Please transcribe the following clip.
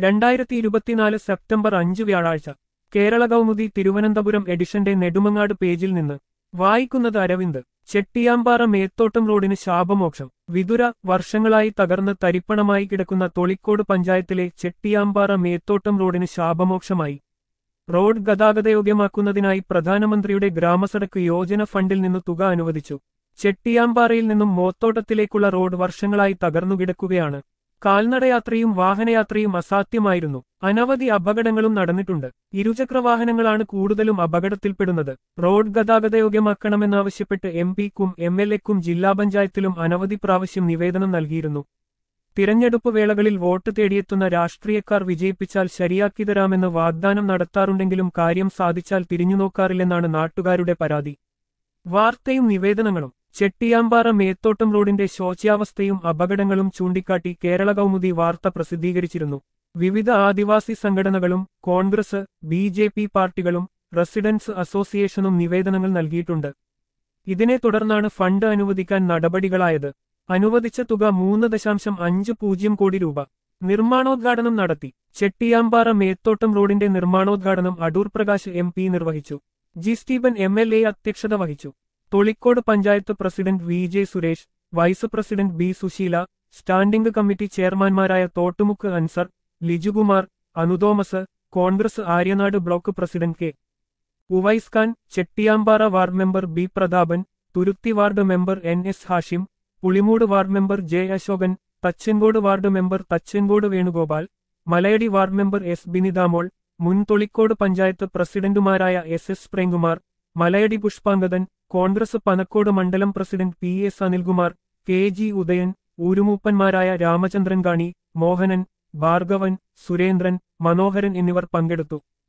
2024 September 5 വ്യാഴാഴ്ച കേരള കൗമുദി തിരുവനന്തപുരം എഡിഷന്റെ നെടുമങ്ങാട് പേജിൽ നിന്ന് വായിക്കുന്നത് അരവിന്ദ്. ചെട്ടിയാമ്പാറ മേത്തോട്ടം റോഡിന് ശാപമോക്ഷം. വിതുര. വർഷങ്ങളായി തകർന്ന് തരിപ്പണമായി കിടക്കുന്ന തൊളിക്കോട് പഞ്ചായത്തിലെ ചെട്ടിയാമ്പാറ മേത്തോട്ടം റോഡിന് ശാപമോക്ഷമായി. റോഡ് ഗതാഗതയോഗ്യമാക്കുന്നതിനായി പ്രധാനമന്ത്രിയുടെ ഗ്രാമസഡക്ക് യോജന ഫണ്ടിൽ നിന്ന് തുക അനുവദിച്ചു. ചെട്ടിയാമ്പാറയിൽ നിന്നും മോത്തോട്ടത്തിലേക്കുള്ള റോഡ് വർഷങ്ങളായി തകർന്നുകിടക്കുകയാണ്. കാൽനടയാത്രയും വാഹനയാത്രയും അസാധ്യമായിരുന്നു. അനവധി അപകടങ്ങളും നടന്നിട്ടുണ്ട്. ഇരുചക്രവാഹനങ്ങളാണ് കൂടുതലും അപകടത്തിൽപ്പെടുന്നത്. റോഡ് ഗതാഗതയോഗ്യമാക്കണമെന്നാവശ്യപ്പെട്ട് എംപിക്കും എംഎൽഎക്കും ജില്ലാ പഞ്ചായത്തിലും അനവധി പ്രാവശ്യം നിവേദനം നൽകിയിരുന്നു. തിരഞ്ഞെടുപ്പ് വേളകളിൽ വോട്ട് തേടിയെത്തുന്ന രാഷ്ട്രീയക്കാർ വിജയിപ്പിച്ചാൽ ശരിയാക്കി തരാമെന്ന് വാഗ്ദാനം നടത്താറുണ്ടെങ്കിലും കാര്യം സാധിച്ചാൽ തിരിഞ്ഞുനോക്കാറില്ലെന്നാണ് നാട്ടുകാരുടെ പരാതി. വാർത്തയും നിവേദനങ്ങളും. ചെട്ടിയാമ്പാറ മേത്തോട്ടം റോഡിന്റെ ശോച്യാവസ്ഥയും അപകടങ്ങളും ചൂണ്ടിക്കാട്ടി കേരള കൗമുദി വാർത്ത പ്രസിദ്ധീകരിച്ചിരുന്നു. വിവിധ ആദിവാസി സംഘടനകളും കോൺഗ്രസ്, ബിജെപി പാർട്ടികളും റെസിഡൻസ് അസോസിയേഷനും നിവേദനങ്ങൾ നൽകിയിട്ടുണ്ട്. ഇതിനെ തുടർന്നാണ് ഫണ്ട് അനുവദിക്കാൻ നടപടികളായത്. അനുവദിച്ച തുക 3.50 കോടി രൂപ. നിർമ്മാണോദ്ഘാടനം നടത്തി. ചെട്ടിയാമ്പാറ മേത്തോട്ടം റോഡിന്റെ നിർമ്മാണോദ്ഘാടനം അടൂർ പ്രകാശ് MP നിർവഹിച്ചു. ജി സ്റ്റീഫൻ MLA അധ്യക്ഷത വഹിച്ചു. Tholicode panchayat president VJ Suresh, vice president B Susheela, standing committee ചെയർമാൻമാരായ Thottumukku Ansar, Lijukumar, Anu Thomas, Congress Aryanad block president K. Uvais Khan, Chettiyampara ward member B Prathapan, Thuruthy ward member NS Hashim, Pulimoodu ward member J Ashokan, Thachankode ward member Thachankode Venugopal, Malayadi ward member S Binithamol, മുൻ തൊളിക്കോട് പഞ്ചായത്ത് പ്രസിഡന്റുമാരായ SS പ്രേംകുമാർ, മലയടി പുഷ്പാങ്കദൻ, കോൺഗ്രസ് പനക്കോട് മണ്ഡലം president PS Anilkumar, KG Udayan, ഊരുമൂപ്പന്മാരായ രാമചന്ദ്രൻ കാണി, മോഹനൻ, ഭാർഗവൻ, സുരേന്ദ്രൻ, മനോഹരൻ എന്നിവർ പങ്കെടുത്തു.